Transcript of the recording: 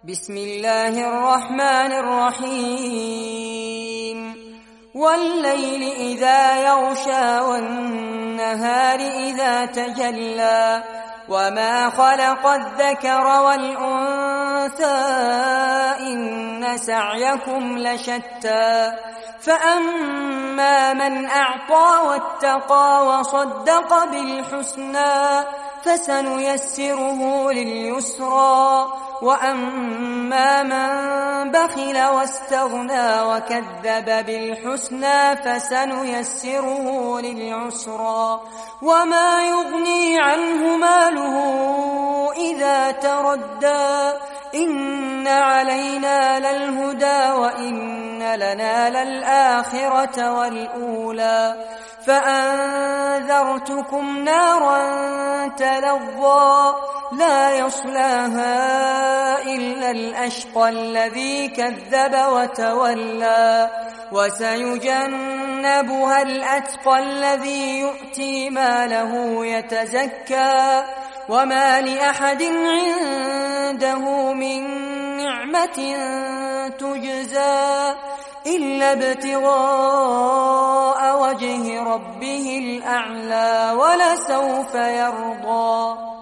بسم الله الرحمن الرحيم والليل إذا يغشى والنهار إذا تجلى وما خلق الذكر والأنثى إن سعيكم لشتى فأما من أعطى واتقى وصدق بالحسنى فسنيسره لليسرى وأما من بخل واستغنى وكذب بالحسنى فسنيسره للعسرى وما يغني عنه ماله إذا تردى إن علينا للهدى وإن لنا للآخرة والأولى فأنذرتكم نارا تلظى لا يصلاها إلا الأشقى الذي كذب وتولى وسيجنبها الأتقى الذي يؤتي ماله يتزكى وما لأحد عنده من نعمة تجزى إلا ابتغاء وجه ربه الأعلى ولسوف يرضى.